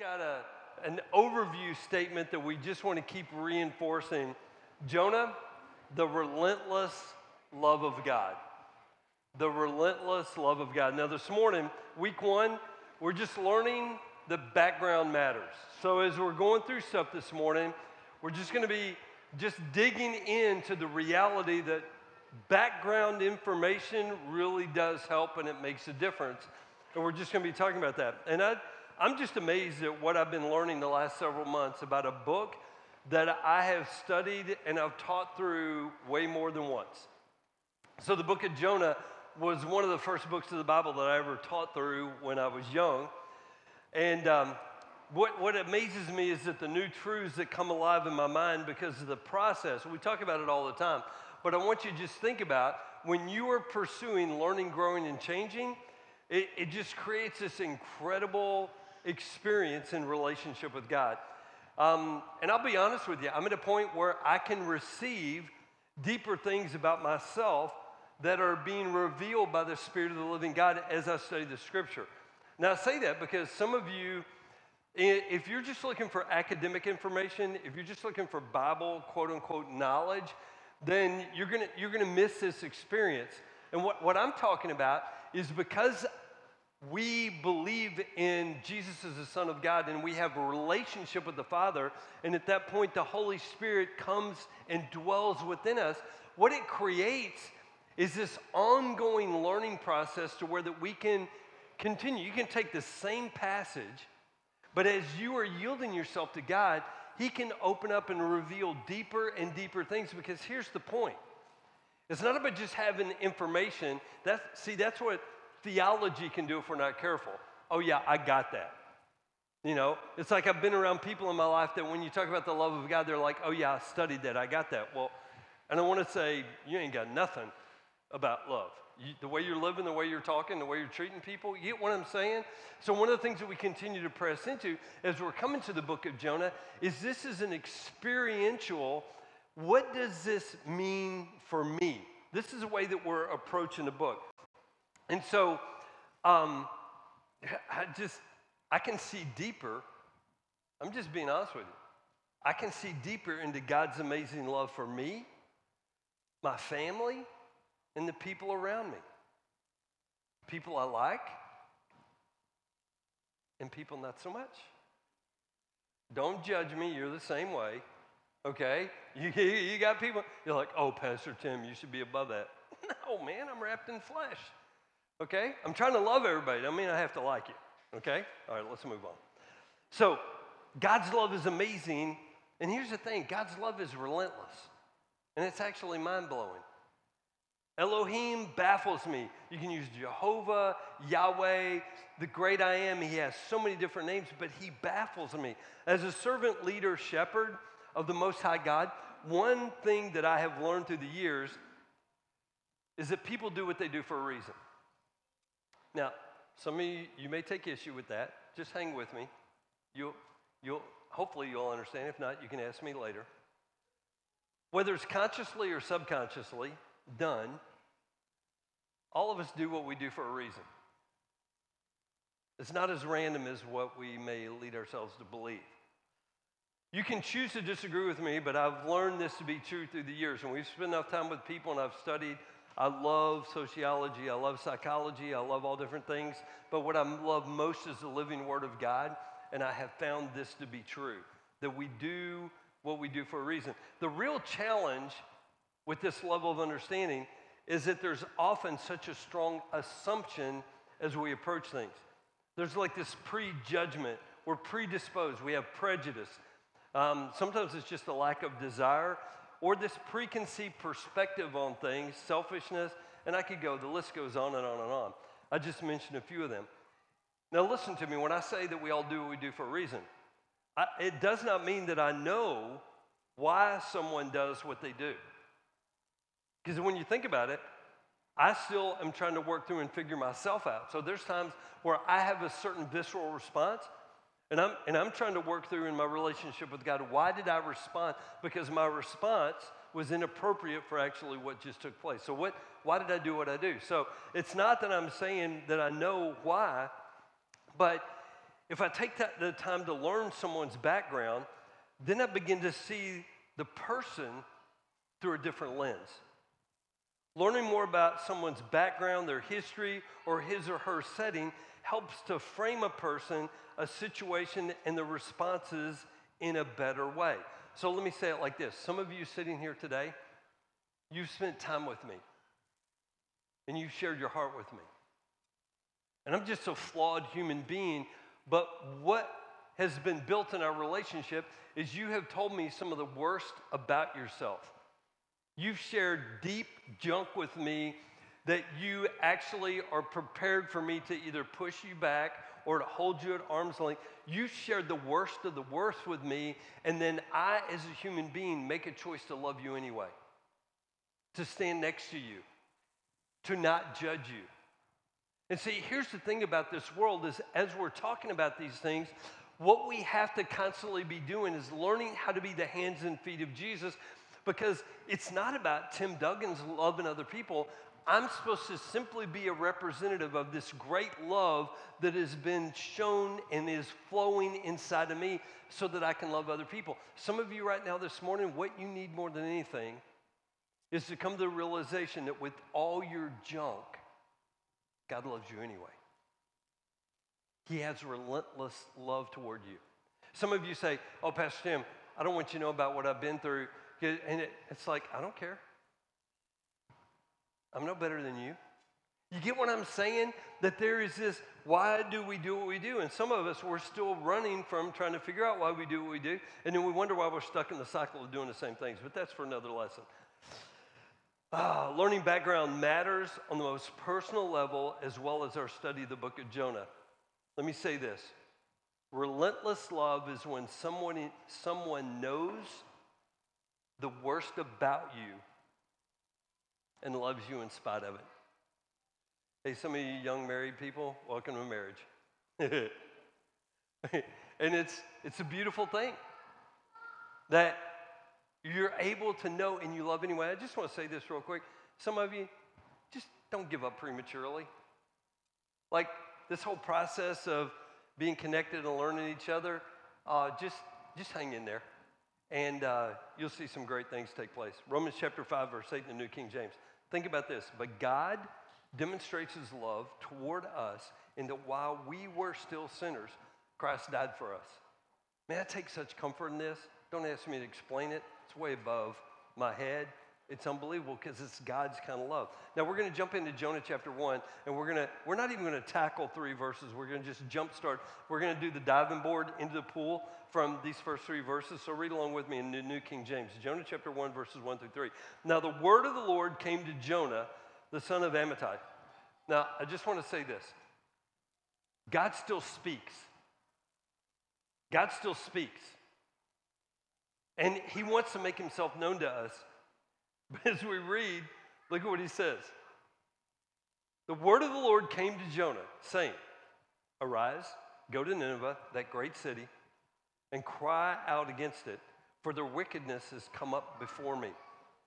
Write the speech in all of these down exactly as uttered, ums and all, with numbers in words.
got a, an overview statement that we just want to keep reinforcing. Jonah, the relentless love of God. The relentless love of God. Now this morning, week one, we're just learning the background matters. So as we're going through stuff this morning, we're just going to be just digging into the reality that background information really does help and it makes a difference. And we're just going to be talking about that. And I, I'm just amazed at what I've been learning the last several months about a book that I have studied and I've taught through way more than once. So the book of Jonah was one of the first books of the Bible that I ever taught through when I was young. And um, what, what amazes me is that the new truths that come alive in my mind because of the process, we talk about it all the time, but I want you to just think about when you are pursuing learning, growing, and changing, it, it just creates this incredible experience in relationship with God. Um, and I'll be honest with you, I'm at a point where I can receive deeper things about myself that are being revealed by the Spirit of the living God as I study the Scripture. Now, I say that because some of you, if you're just looking for academic information, if you're just looking for Bible, quote-unquote, knowledge, then you're gonna, you're gonna miss this experience. And what, what I'm talking about is because we believe in Jesus as the Son of God and we have a relationship with the Father, and at that point the Holy Spirit comes and dwells within us, what it creates is this ongoing learning process to where that we can continue. You can take the same passage, but as you are yielding yourself to God, He can open up and reveal deeper and deeper things, because here's the point. It's not about just having information. That's, see, that's what theology can do if we're not careful. Oh yeah, I got that. You know, it's like I've been around people in my life that when you talk about the love of God, they're like, oh yeah, I studied that, I got that. Well, and I want to say, you ain't got nothing about love. You, the way you're living, the way you're talking, the way you're treating people, you get what I'm saying? So one of the things that we continue to press into as we're coming to the book of Jonah is this is an experiential, what does this mean for me? This is a way that we're approaching the book. And so um, I just, I can see deeper. I'm just being honest with you. I can see deeper into God's amazing love for me, my family, and the people around me. People I like, and people not so much. Don't judge me, you're the same way, okay? You, you got people, you're like, oh, Pastor Tim, you should be above that. No, man, I'm wrapped in flesh, okay? I'm trying to love everybody. I don't mean I have to like you, okay? All right, let's move on. So, God's love is amazing, and here's the thing, God's love is relentless, and it's actually mind-blowing. Elohim baffles me. You can use Jehovah, Yahweh, the great I am. He has so many different names, but he baffles me. As a servant leader shepherd of the Most High God, one thing that I have learned through the years is that people do what they do for a reason. Now, some of you, you may take issue with that. Just hang with me. You'll, you'll, hopefully you'll understand. If not, you can ask me later. Whether it's consciously or subconsciously done, all of us do what we do for a reason. It's not as random as what we may lead ourselves to believe. You can choose to disagree with me, but I've learned this to be true through the years. And we've spent enough time with people and I've studied. I love sociology, I love psychology, I love all different things. But what I love most is the living Word of God. And I have found this to be true, that we do what we do for a reason. The real challenge with this level of understanding is that there's often such a strong assumption as we approach things. There's like this prejudgment. We're predisposed. We have prejudice. Um, sometimes it's just a lack of desire or this preconceived perspective on things, selfishness, and I could go, the list goes on and on and on. I just mentioned a few of them. Now listen to me, when I say that we all do what we do for a reason, I, it does not mean that I know why someone does what they do. Because when you think about it, I still am trying to work through and figure myself out. So there's times where I have a certain visceral response, and I'm, and I'm trying to work through in my relationship with God, why did I respond? Because my response was inappropriate for actually what just took place. So what? Why did I do what I do? So it's not that I'm saying that I know why, but if I take that, the time to learn someone's background, then I begin to see the person through a different lens. Learning more about someone's background, their history, or his or her setting helps to frame a person, a situation, and the responses in a better way. So let me say it like this. Some of you sitting here today, you've spent time with me, and you've shared your heart with me. And I'm just a flawed human being, but what has been built in our relationship is you have told me some of the worst about yourself. You've shared deep junk with me that you actually are prepared for me to either push you back or to hold you at arm's length. You shared the worst of the worst with me, and then I, as a human being, make a choice to love you anyway, to stand next to you, to not judge you. And see, here's the thing about this world is as we're talking about these things, what we have to constantly be doing is learning how to be the hands and feet of Jesus, because it's not about Tim Duggan's loving other people. I'm supposed to simply be a representative of this great love that has been shown and is flowing inside of me so that I can love other people. Some of you right now this morning, what you need more than anything is to come to the realization that with all your junk, God loves you anyway. He has relentless love toward you. Some of you say, oh, Pastor Tim, I don't want you to know about what I've been through. And it, it's like, I don't care. I'm no better than you. You get what I'm saying? That there is this, why do we do what we do? And some of us, we're still running from trying to figure out why we do what we do. And then we wonder why we're stuck in the cycle of doing the same things. But that's for another lesson. Ah, learning background matters on the most personal level as well as our study of the book of Jonah. Let me say this. Relentless love is when someone, someone knows the worst about you and loves you in spite of it. Hey, some of you young married people, welcome to marriage. And it's, it's a beautiful thing that you're able to know and you love anyway. I just want to say this real quick. Some of you, just don't give up prematurely. Like this whole process of being connected and learning each other, uh, just, just hang in there. And uh, you'll see some great things take place. Romans chapter five, verse eight in the New King James. Think about this. But God demonstrates his love toward us in that while we were still sinners, Christ died for us. Man, I take such comfort in this. Don't ask me to explain it. It's way above my head. It's unbelievable because it's God's kind of love. Now we're going to jump into Jonah chapter one, and we're going to we're not even going to tackle three verses. We're going to just jump start. We're going to do the diving board into the pool from these first three verses. So read along with me in the New King James. Jonah chapter one, verses one through three. Now the word of the Lord came to Jonah, the son of Amittai. Now I just want to say this. God still speaks. God still speaks. And he wants to make himself known to us. But as we read, look at what he says. The word of the Lord came to Jonah, saying, arise, go to Nineveh, that great city, and cry out against it, for their wickedness has come up before me.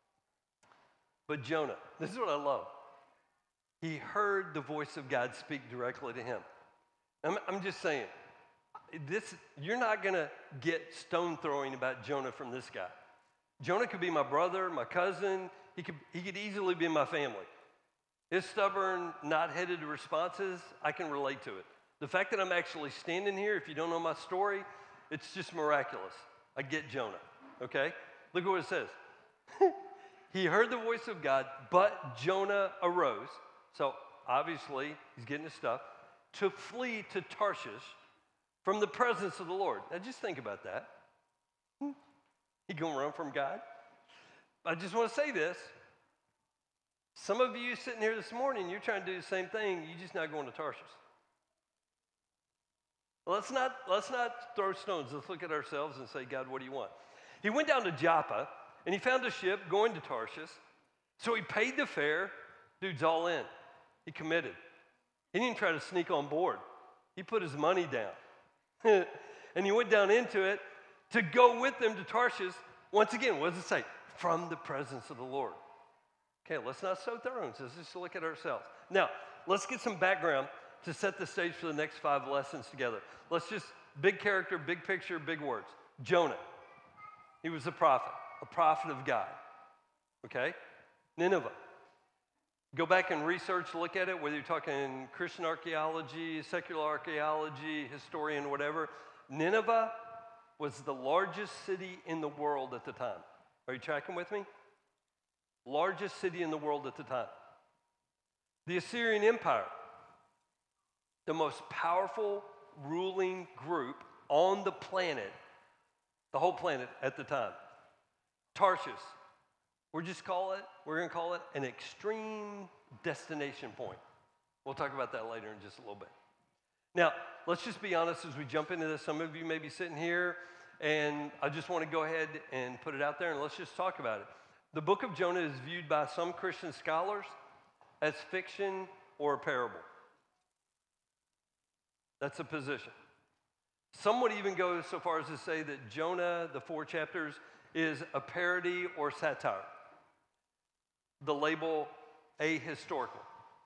But Jonah, this is what I love. He heard the voice of God speak directly to him. I'm, I'm just saying, this, you're not going to get stone throwing about Jonah from this guy. Jonah could be my brother, my cousin. He could, he could easily be my family. His stubborn, not-headed responses, I can relate to it. The fact that I'm actually standing here, if you don't know my story, it's just miraculous. I get Jonah, okay? Look at what it says. He heard the voice of God, but Jonah arose. So obviously, he's getting his stuff, to flee to Tarshish from the presence of the Lord. Now just think about that. You gonna run from God? I just want to say this. Some of you sitting here this morning, you're trying to do the same thing. You're just not going to Tarshish. Let's not, let's not throw stones. Let's look at ourselves and say, God, what do you want? He went down to Joppa, and he found a ship going to Tarshish. So he paid the fare. Dude's all in. He committed. He didn't try to sneak on board. He put his money down. And he went down into it to go with them to Tarshish. Once again, what does it say? From the presence of the Lord. Okay, let's not sow thorns. Let's just look at ourselves. Now, let's get some background to set the stage for the next five lessons together. Let's just, big character, big picture, big words. Jonah. He was a prophet, a prophet of God. Okay? Nineveh. Go back and research, look at it, whether you're talking Christian archaeology, secular archaeology, historian, whatever. Nineveh was the largest city in the world at the time. Are you tracking with me? Largest city in the world at the time. The Assyrian Empire, the most powerful ruling group on the planet, the whole planet at the time. Tarshish, we're just call it, we're going to call it an extreme destination point. We'll talk about that later in just a little bit. Now, let's just be honest as we jump into this. Some of you may be sitting here, and I just want to go ahead and put it out there, and let's just talk about it. The book of Jonah is viewed by some Christian scholars as fiction or a parable. That's a position. Some would even go so far as to say that Jonah, the four chapters, is a parody or satire. The label ahistorical.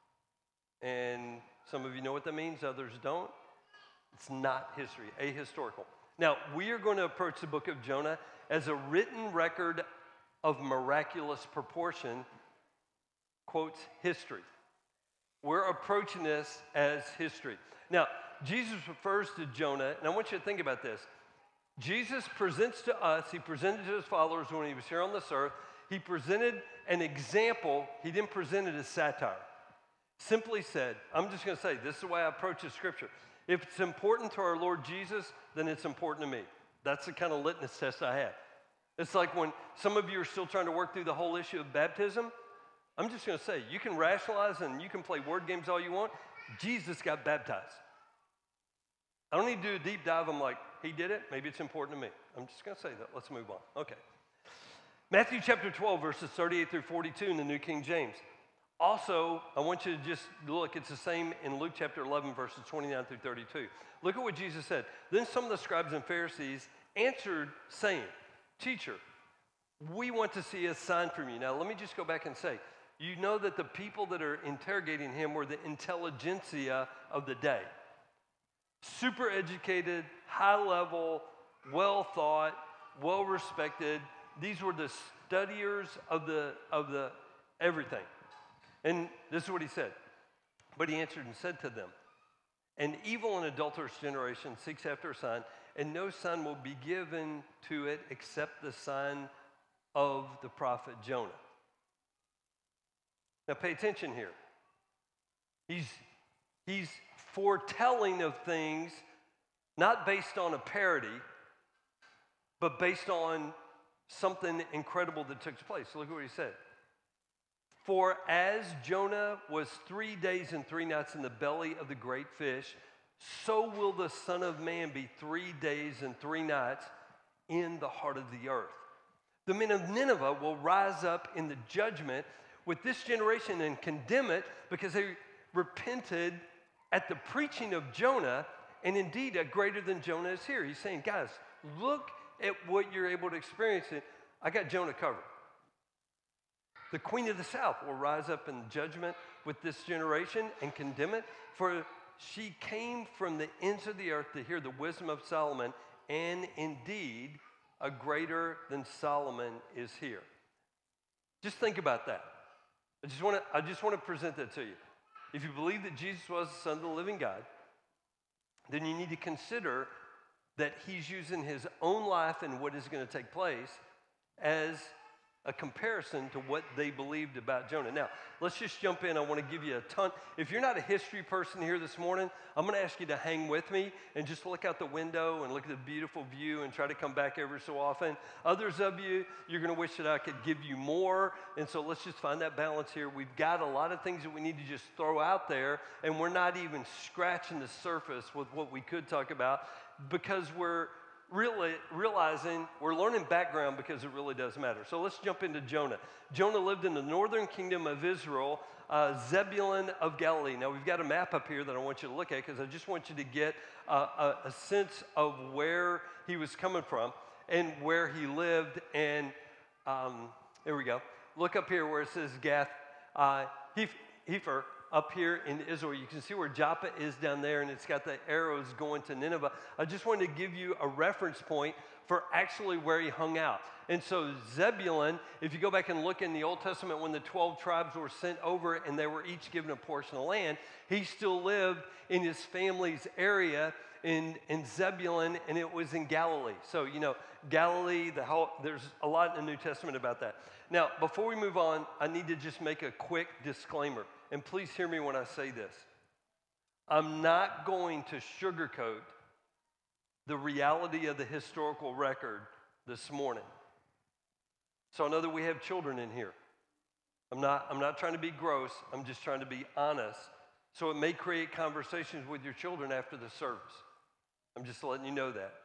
And some of you know what that means, others don't. It's not history, ahistorical. Now, we are going to approach the book of Jonah as a written record of miraculous proportion, quotes, history. We're approaching this as history. Now, Jesus refers to Jonah, and I want you to think about this. Jesus presents to us, he presented to his followers when he was here on this earth, he presented an example, he didn't present it as satire. Simply said, I'm just going to say, this is the way I approach the scripture. If it's important to our Lord Jesus, then it's important to me. That's the kind of litmus test I have. It's like when some of you are still trying to work through the whole issue of baptism. I'm just going to say, you can rationalize and you can play word games all you want. Jesus got baptized. I don't need to do a deep dive. I'm like, he did it. Maybe it's important to me. I'm just going to say that. Let's move on. Okay. Matthew chapter twelve, verses thirty-eight through forty-two in the New King James. Also, I want you to just look. It's the same in Luke chapter eleven, verses twenty-nine through thirty-two. Look at what Jesus said. Then some of the scribes and Pharisees answered, saying, Teacher, we want to see a sign from you. Now, let me just go back and say, you know that the people that are interrogating him were the intelligentsia of the day. Super educated, high level, well thought, well respected. These were the studiers of the of the everything. And this is what he said. But he answered and said to them, an evil and adulterous generation seeks after a sign, and no sign will be given to it except the sign of the prophet Jonah. Now pay attention here. He's he's foretelling of things not based on a parody, but based on something incredible that took place. Look at what he said. For as Jonah was three days and three nights in the belly of the great fish, so will the Son of Man be three days and three nights in the heart of the earth. The men of Nineveh will rise up in the judgment with this generation and condemn it because they repented at the preaching of Jonah, and indeed a greater than Jonah is here. He's saying, guys, look at what you're able to experience. I got Jonah covered. The queen of the south will rise up in judgment with this generation and condemn it, for she came from the ends of the earth to hear the wisdom of Solomon, and indeed a greater than Solomon is here. Just think about that. I just want to I just want to present that to you. If you believe that Jesus was the Son of the living God, then you need to consider that he's using his own life and what is going to take place as a comparison to what they believed about Jonah. Now, let's just jump in. I want to give you a ton. If you're not a history person here this morning, I'm going to ask you to hang with me and just look out the window and look at the beautiful view and try to come back every so often. Others of you, you're going to wish that I could give you more. And so let's just find that balance here. We've got a lot of things that we need to just throw out there, and we're not even scratching the surface with what we could talk about because we're Really realizing we're learning background because it really does matter. So let's jump into Jonah. Jonah lived in the northern kingdom of Israel, uh, Zebulun of Galilee. Now we've got a map up here that I want you to look at because I just want you to get uh, a, a sense of where he was coming from and where he lived. And um, there we go. Look up here where it says Gath uh, Hepher. up here in Israel. You can see where Joppa is down there, and it's got the arrows going to Nineveh. I just wanted to give you a reference point for actually where he hung out. And so Zebulun, if you go back and look in the Old Testament when the twelve tribes were sent over and they were each given a portion of land, he still lived in his family's area in, in Zebulun, and it was in Galilee. So, you know, Galilee, the whole, there's a lot in the New Testament about that. Now, before we move on, I need to just make a quick disclaimer. And please hear me when I say this. I'm not going to sugarcoat the reality of the historical record this morning. So I know that we have children in here. I'm not, I'm not trying to be gross. I'm just trying to be honest. So it may create conversations with your children after the service. I'm just letting you know that.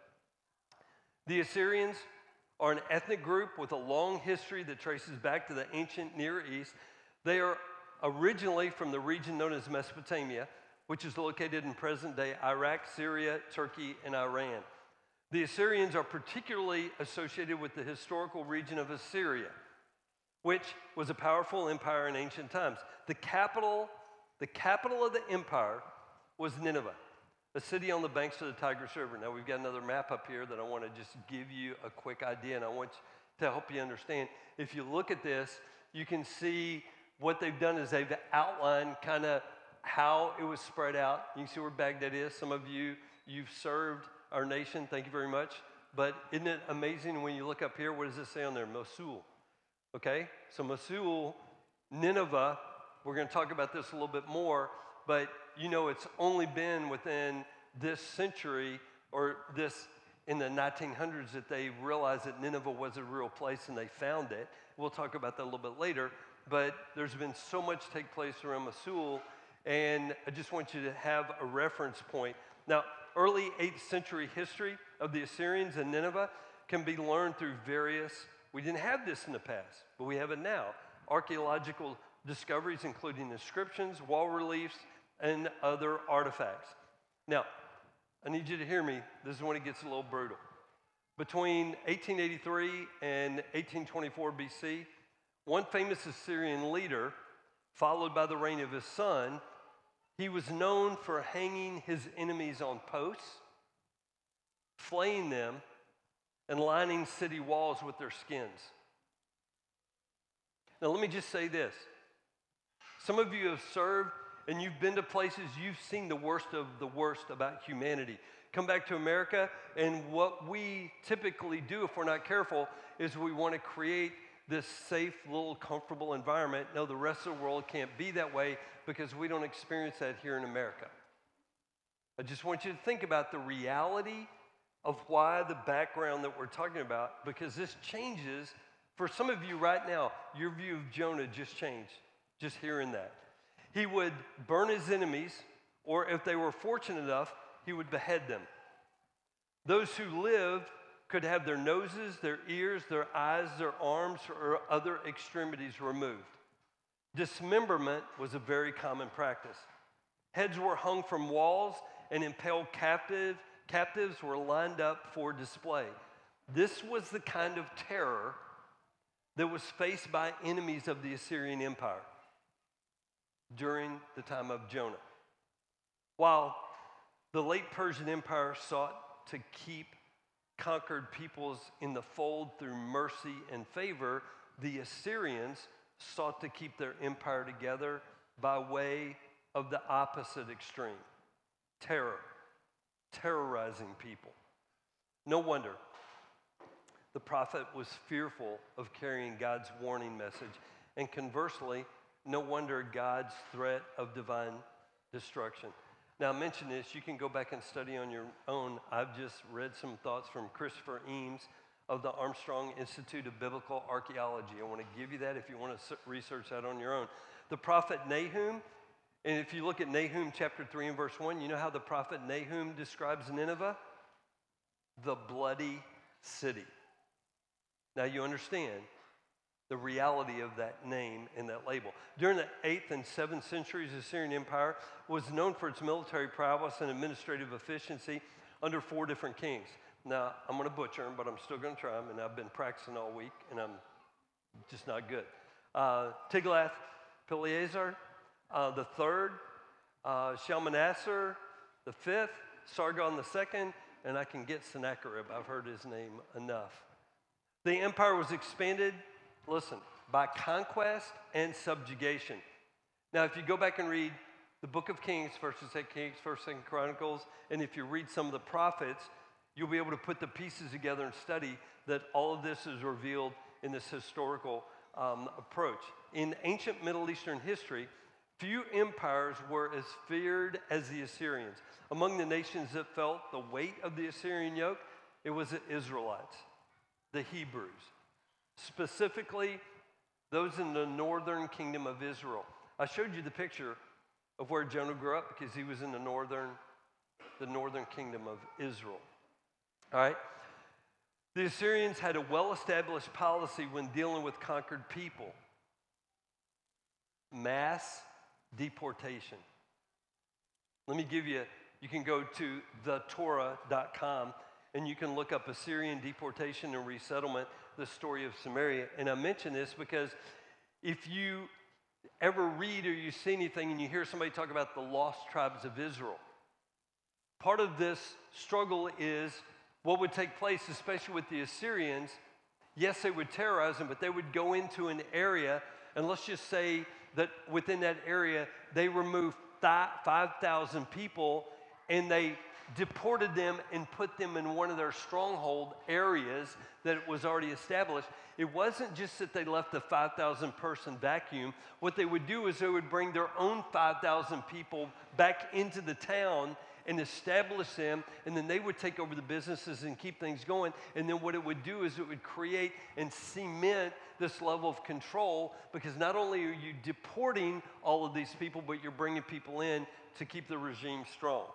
The Assyrians are an ethnic group with a long history that traces back to the ancient Near East. They are originally from the region known as Mesopotamia, which is located in present-day Iraq, Syria, Turkey, and Iran. The Assyrians are particularly associated with the historical region of Assyria, which was a powerful empire in ancient times. The capital, the capital of the empire was Nineveh, a city on the banks of the Tigris River. Now, we've got another map up here that I want to just give you a quick idea, and I want to help you understand. If you look at this, you can see what they've done is they've outlined kind of how it was spread out. You can see where Baghdad is. Some of you, you've served our nation. Thank you very much. But isn't it amazing when you look up here, what does it say on there? Mosul. Okay? So Mosul, Nineveh, we're going to talk about this a little bit more, but you know it's only been within this century or this in the nineteen hundreds that they realized that Nineveh was a real place and they found it. We'll talk about that a little bit later. But there's been so much take place around Mosul, and I just want you to have a reference point. Now, early eighth century history of the Assyrians and Nineveh can be learned through various, we didn't have this in the past, but we have it now, archaeological discoveries including inscriptions, wall reliefs, and other artifacts. Now, I need you to hear me. This is when it gets a little brutal. Between eighteen eighty-three and eighteen twenty-four B C, one famous Assyrian leader, followed by the reign of his son, he was known for hanging his enemies on posts, flaying them, and lining city walls with their skins. Now, let me just say this. Some of you have served and you've been to places, you've seen the worst of the worst about humanity. Come back to America, and what we typically do if we're not careful is we want to create this safe, little comfortable environment. No, the rest of the world can't be that way because we don't experience that here in America. I just want you to think about the reality of why the background that we're talking about, because this changes. For some of you right now, your view of Jonah just changed, just hearing that. He would burn his enemies, or if they were fortunate enough, he would behead them. Those who lived could have their noses, their ears, their eyes, their arms, or other extremities removed. Dismemberment was a very common practice. Heads were hung from walls, and impaled captive, captives were lined up for display. This was the kind of terror that was faced by enemies of the Assyrian Empire during the time of Jonah. While the late Persian Empire sought to keep conquered peoples in the fold through mercy and favor, the Assyrians sought to keep their empire together by way of the opposite extreme: terror, terrorizing people. No wonder the prophet was fearful of carrying God's warning message, and conversely, no wonder God's threat of divine destruction. Now, I mention this, you can go back and study on your own. I've just read some thoughts from Christopher Eames of the Armstrong Institute of Biblical Archaeology. I want to give you that if you want to research that on your own. The prophet Nahum, and if you look at Nahum chapter three and verse one, you know how the prophet Nahum describes Nineveh? The bloody city. Now you understand the reality of that name and that label. During the eighth and seventh centuries, the Assyrian Empire was known for its military prowess and administrative efficiency under four different kings. Now, I'm going to butcher them, but I'm still going to try them, and I've been practicing all week, and I'm just not good. Uh, Tiglath-Pileser, uh, the third, uh, Shalmaneser the fifth, Sargon the second, and I can get Sennacherib. I've heard his name enough. The empire was expanded, listen, by conquest and subjugation. Now, if you go back and read the book of Kings, First and Second Kings, First and Second Chronicles, and if you read some of the prophets, you'll be able to put the pieces together and study that all of this is revealed in this historical um, approach. In ancient Middle Eastern history, few empires were as feared as the Assyrians. Among the nations that felt the weight of the Assyrian yoke, it was the Israelites, the Hebrews, specifically those in the northern kingdom of Israel. I showed you the picture of where Jonah grew up because he was in the northern, the northern kingdom of Israel. All right? The Assyrians had a well-established policy when dealing with conquered people: mass deportation. Let me give you, you can go to the torah dot com and you can look up Assyrian deportation and resettlement, the story of Samaria. And I mention this because if you ever read or you see anything and you hear somebody talk about the lost tribes of Israel, part of this struggle is what would take place, especially with the Assyrians. Yes, they would terrorize them, but they would go into an area, and let's just say that within that area, they removed five thousand people, and they deported them and put them in one of their stronghold areas that was already established. It wasn't just that they left the five thousand person vacuum. What they would do is they would bring their own five thousand people back into the town and establish them, and then they would take over the businesses and keep things going. And then what it would do is it would create and cement this level of control, because not only are you deporting all of these people, but you're bringing people in to keep the regime strong.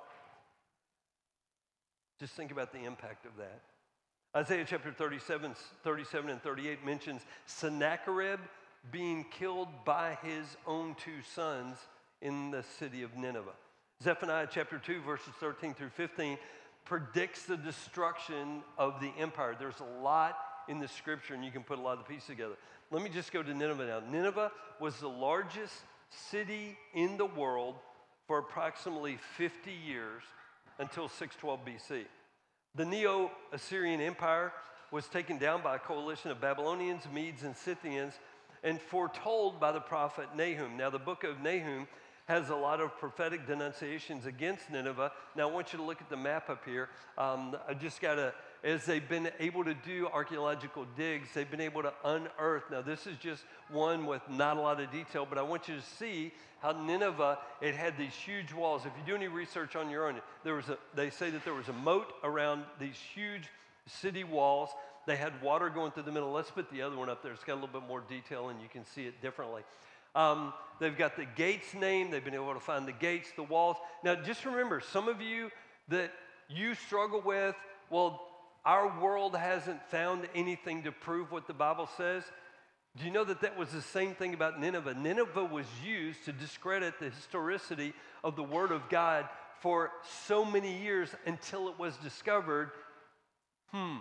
Just think about the impact of that. Isaiah chapter thirty-seven, thirty-seven and thirty-eight mentions Sennacherib being killed by his own two sons in the city of Nineveh. Zephaniah chapter two, verses thirteen through fifteen predicts the destruction of the empire. There's a lot in the scripture, and you can put a lot of the pieces together. Let me just go to Nineveh now. Nineveh was the largest city in the world for approximately fifty years until six twelve B C. The Neo-Assyrian Empire was taken down by a coalition of Babylonians, Medes, and Scythians, and foretold by the prophet Nahum. Now, the book of Nahum has a lot of prophetic denunciations against Nineveh. Now, I want you to look at the map up here. Um, I just got to, as they've been able to do archaeological digs, they've been able to unearth. Now, this is just one with not a lot of detail, but I want you to see how Nineveh, it had these huge walls. If you do any research on your own, there was a, they say that there was a moat around these huge city walls. They had water going through the middle. Let's put the other one up there. It's got a little bit more detail, and you can see it differently. Um, they've got the gates named. They've been able to find the gates, the walls. Now, just remember, some of you that you struggle with, well, our world hasn't found anything to prove what the Bible says. Do you know that that was the same thing about Nineveh? Nineveh was used to discredit the historicity of the Word of God for so many years until it was discovered, hmm,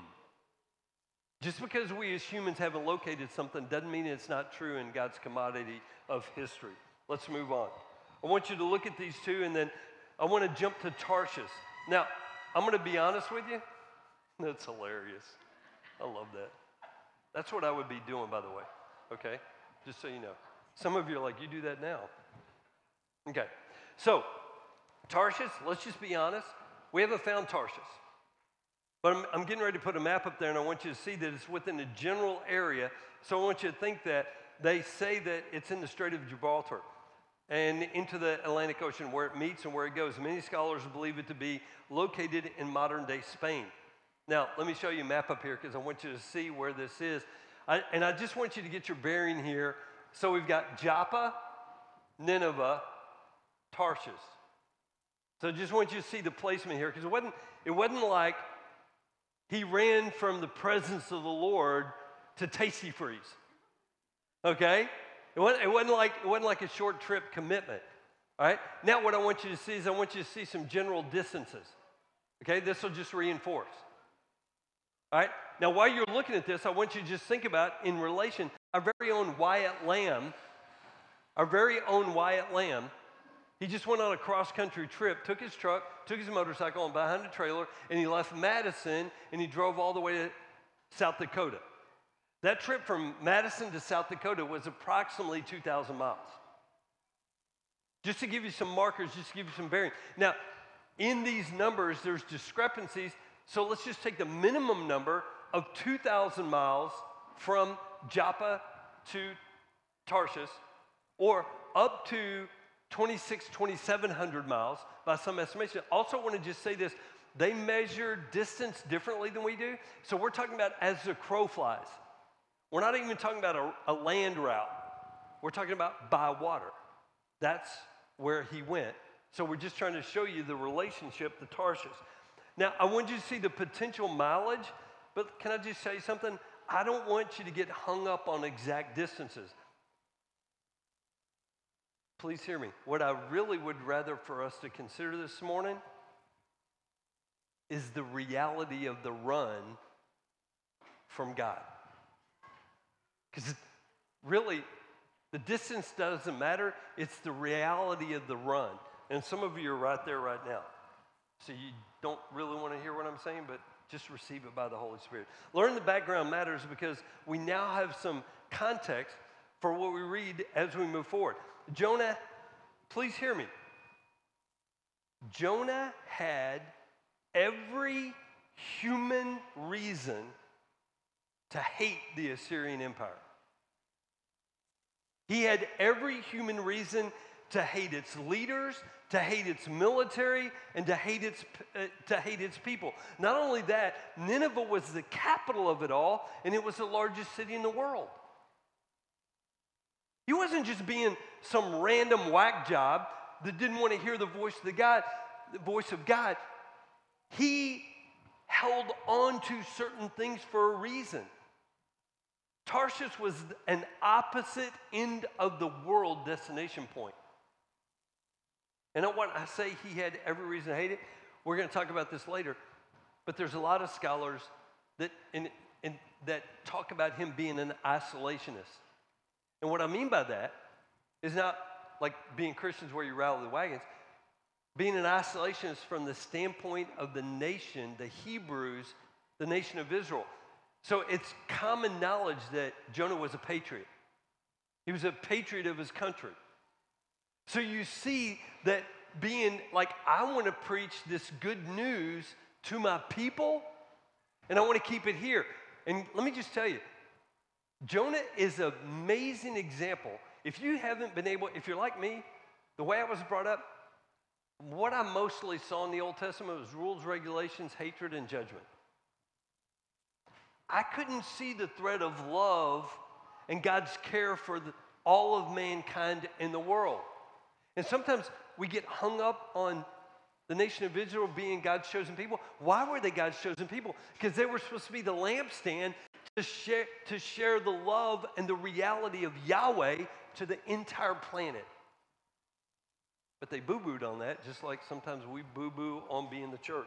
just because we as humans haven't located something doesn't mean it's not true in God's commodity of history. Let's move on. I want you to look at these two, and then I want to jump to Tarshish. Now, I'm going to be honest with you. That's hilarious. I love that. That's what I would be doing, by the way, okay? Just so you know. Some of you are like, you do that now. Okay, so Tarshish, let's just be honest. We haven't found Tarshish. But I'm, I'm getting ready to put a map up there, and I want you to see that it's within a general area. So I want you to think that they say that it's in the Strait of Gibraltar and into the Atlantic Ocean where it meets and where it goes. Many scholars believe it to be located in modern-day Spain. Now, let me show you a map up here because I want you to see where this is. I, and I just want you to get your bearing here. So we've got Joppa, Nineveh, Tarshish. So I just want you to see the placement here, because it wasn't, it wasn't like he ran from the presence of the Lord to Tasty Freeze. Okay? It wasn't, it wasn't like, it wasn't like a short trip commitment. All right? Now what I want you to see is I want you to see some general distances. Okay? This will just reinforce. All right? Now while you're looking at this, I want you to just think about, in relation, our very own Wyatt Lamb Our very own Wyatt Lamb, he just went on a cross-country trip, took his truck, took his motorcycle and behind a trailer, and he left Madison, and he drove all the way to South Dakota. That trip from Madison to South Dakota was approximately two thousand miles. Just to give you some markers, just to give you some bearing. Now, in these numbers, there's discrepancies, so let's just take the minimum number of two thousand miles from Joppa to Tarshish, or up to twenty-six, twenty-seven hundred miles by some estimation. Also want to just say this, they measure distance differently than we do. So we're talking about as the crow flies. We're not even talking about a, a land route. We're talking about by water. That's where he went. So we're just trying to show you the relationship to Tarshish. Now, I want you to see the potential mileage, but can I just say something? I don't want you to get hung up on exact distances. Please hear me. What I really would rather for us to consider this morning is the reality of the run from God. Because really, the distance doesn't matter. It's the reality of the run. And some of you are right there right now. So you don't really want to hear what I'm saying, but just receive it by the Holy Spirit. Learning the background matters because we now have some context for what we read as we move forward. Jonah, please hear me. Jonah had every human reason to hate the Assyrian Empire. He had every human reason to hate its leaders, to hate its military, and to hate its, uh, to hate its people. Not only that, Nineveh was the capital of it all, and it was the largest city in the world. He wasn't just being some random whack job that didn't want to hear the voice of the God, the voice of God. He held on to certain things for a reason. Tarshish was an opposite end of the world destination point. And when I say he had every reason to hate it, we're going to talk about this later. But there's a lot of scholars that, in, in, that talk about him being an isolationist. And what I mean by that is not like being Christians where you rattle the wagons. Being an isolationist from the standpoint of the nation, the Hebrews, the nation of Israel. So it's common knowledge that Jonah was a patriot. He was a patriot of his country. So you see that being like, I want to preach this good news to my people, and I want to keep it here. And let me just tell you, Jonah is an amazing example. If you haven't been able, if you're like me, the way I was brought up, what I mostly saw in the Old Testament was rules, regulations, hatred, and judgment. I couldn't see the thread of love and God's care for the, all of mankind in the world. And sometimes we get hung up on the nation of Israel being God's chosen people. Why were they God's chosen people? Because they were supposed to be the lampstand to share, to share the love and the reality of Yahweh to the entire planet. But they boo-booed on that, just like sometimes we boo-boo on being the church.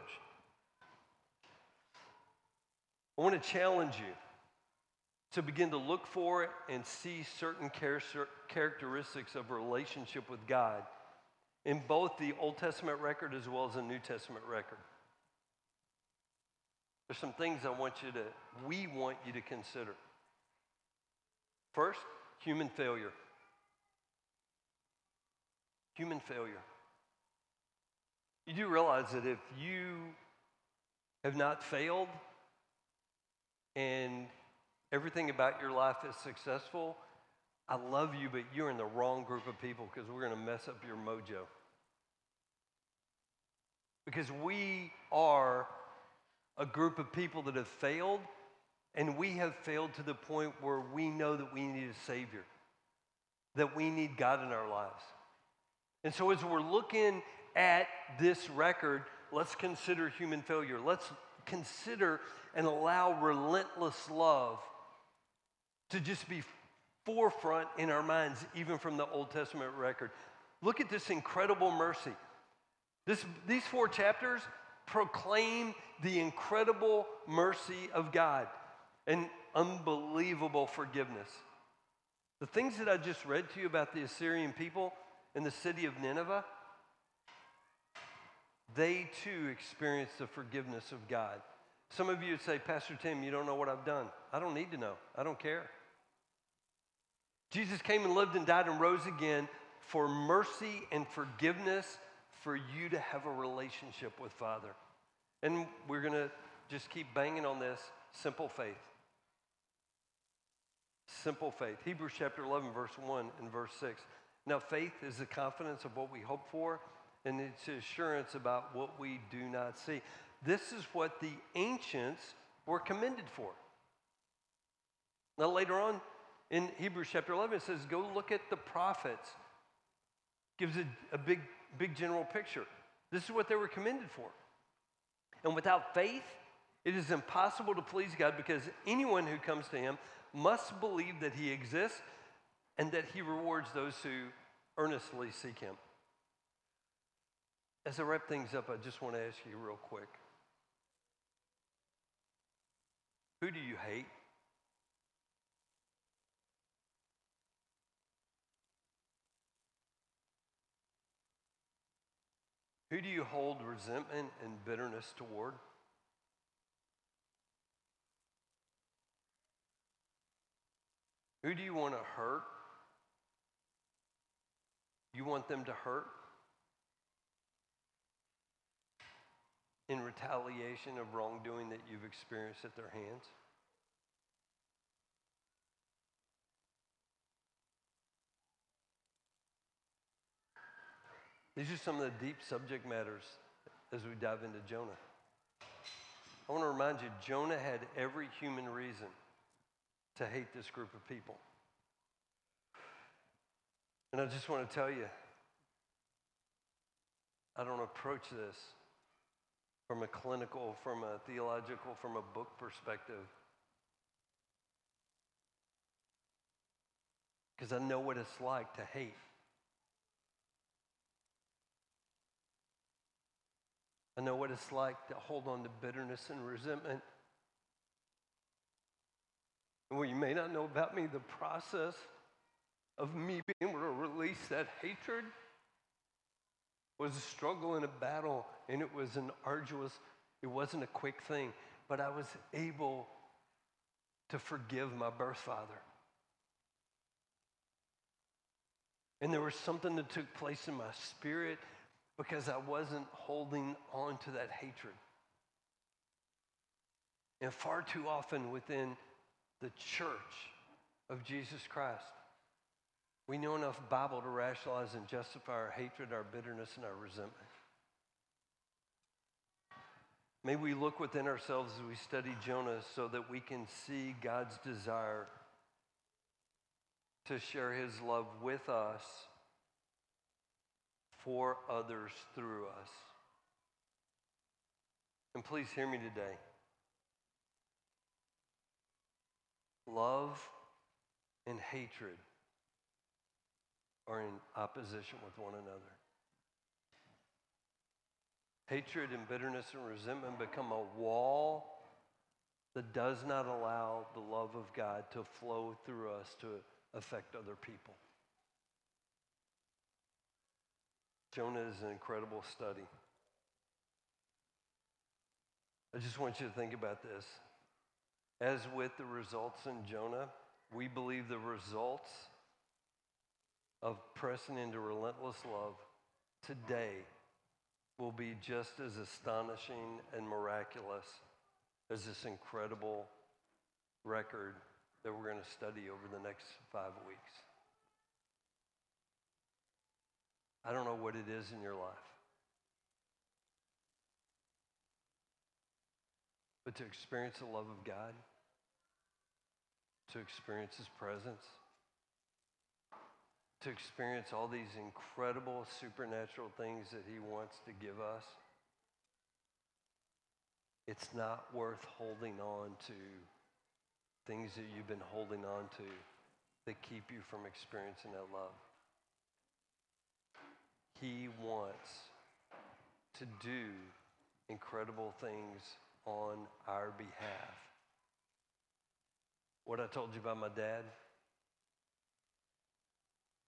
I want to challenge you to begin to look for and see certain characteristics of a relationship with God in both the Old Testament record as well as the New Testament record. There's some things I want you to, we want you to consider. First, human failure. Human failure. You do realize that if you have not failed and everything about your life is successful, I love you, but you're in the wrong group of people because we're going to mess up your mojo. Because we are a group of people that have failed, and we have failed to the point where we know that we need a Savior, that we need God in our lives. And so as we're looking at this record, let's consider human failure. Let's consider and allow relentless love to just be forefront in our minds, even from the Old Testament record. Look at this incredible mercy. This, these four chapters proclaim the incredible mercy of God and unbelievable forgiveness. The things that I just read to you about the Assyrian people in the city of Nineveh, they too experienced the forgiveness of God. Some of you would say, Pastor Tim, you don't know what I've done. I don't need to know. I don't care. Jesus came and lived and died and rose again for mercy and forgiveness for you to have a relationship with Father. And we're going to just keep banging on this simple faith. Simple faith. Hebrews chapter eleven, verse one and verse six. Now, faith is the confidence of what we hope for, and it's assurance about what we do not see. This is what the ancients were commended for. Now, later on in Hebrews chapter eleven, it says, go look at the prophets. Gives a, a big, big general picture. This is what they were commended for. And without faith, it is impossible to please God, because anyone who comes to him must believe that he exists and that he rewards those who earnestly seek him. As I wrap things up, I just want to ask you real quick. Who do you hate? Who do you hold resentment and bitterness toward? Who do you want to hurt? You want them to hurt? In retaliation of wrongdoing that you've experienced at their hands? These are some of the deep subject matters as we dive into Jonah. I want to remind you, Jonah had every human reason to hate this group of people. And I just want to tell you, I don't approach this from a clinical, from a theological, from a book perspective, because I know what it's like to hate. I know what it's like to hold on to bitterness and resentment. And what you may not know about me, the process of me being able to release that hatred was a struggle and a battle, and it was an arduous, it wasn't a quick thing, but I was able to forgive my birth father. And there was something that took place in my spirit because I wasn't holding on to that hatred. And far too often within the church of Jesus Christ, we know enough Bible to rationalize and justify our hatred, our bitterness, and our resentment. May we look within ourselves as we study Jonah so that we can see God's desire to share his love with us, for others through us. And please hear me today. Love and hatred are in opposition with one another. Hatred and bitterness and resentment become a wall that does not allow the love of God to flow through us to affect other people. Jonah is an incredible study. I just want you to think about this. As with the results in Jonah, we believe the results of pressing into relentless love today will be just as astonishing and miraculous as this incredible record that we're going to study over the next five weeks. I don't know what it is in your life, but to experience the love of God, to experience his presence, to experience all these incredible supernatural things that he wants to give us, it's not worth holding on to things that you've been holding on to that keep you from experiencing that love. He wants to do incredible things on our behalf. What I told you about my dad,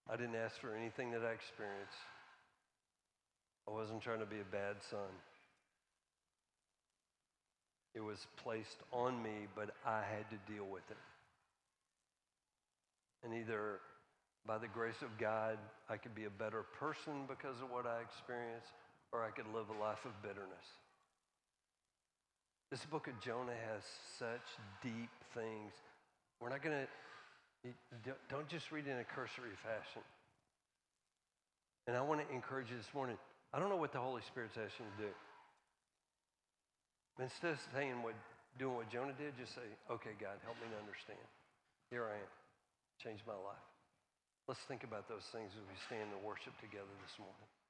I didn't ask for anything that I experienced. I wasn't trying to be a bad son. It was placed on me, but I had to deal with it. And either by the grace of God, I could be a better person because of what I experienced, or I could live a life of bitterness. This book of Jonah has such deep things. We're not going to, don't just read it in a cursory fashion. And I want to encourage you this morning, I don't know what the Holy Spirit's asking you to do. But instead of saying what, doing what Jonah did, just say, okay, God, help me to understand. Here I am. Change my life. Let's think about those things as we stand and worship together this morning.